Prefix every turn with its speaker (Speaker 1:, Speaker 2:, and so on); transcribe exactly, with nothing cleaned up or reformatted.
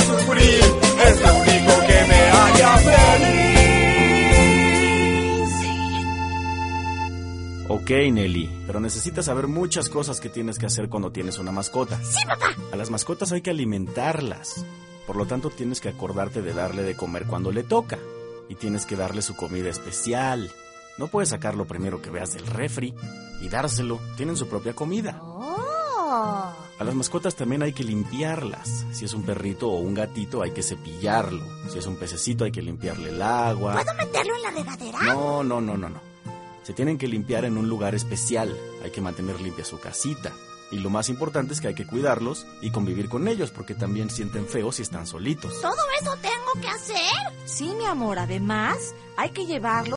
Speaker 1: sufrir, es lo único que me haría feliz.
Speaker 2: Ok, Nelly, pero necesitas saber muchas cosas que tienes que hacer cuando tienes una mascota.
Speaker 3: ¡Sí, papá!
Speaker 2: A las mascotas hay que alimentarlas. Por lo tanto, tienes que acordarte de darle de comer cuando le toca. Y tienes que darle su comida especial. No puedes sacar lo primero que veas del refri y dárselo. Tienen su propia comida.
Speaker 3: ¡Oh!
Speaker 2: A las mascotas también hay que limpiarlas. Si es un perrito o un gatito, hay que cepillarlo. Si es un pececito, hay que limpiarle el agua.
Speaker 3: ¿Puedo meterlo en la regadera?
Speaker 2: No, no, no, no, no. Se tienen que limpiar en un lugar especial. Hay que mantener limpia su casita. Y lo más importante es que hay que cuidarlos y convivir con ellos, porque también sienten feo si están solitos.
Speaker 3: ¿Todo eso tengo que hacer?
Speaker 4: Sí, mi amor, además hay que llevarlo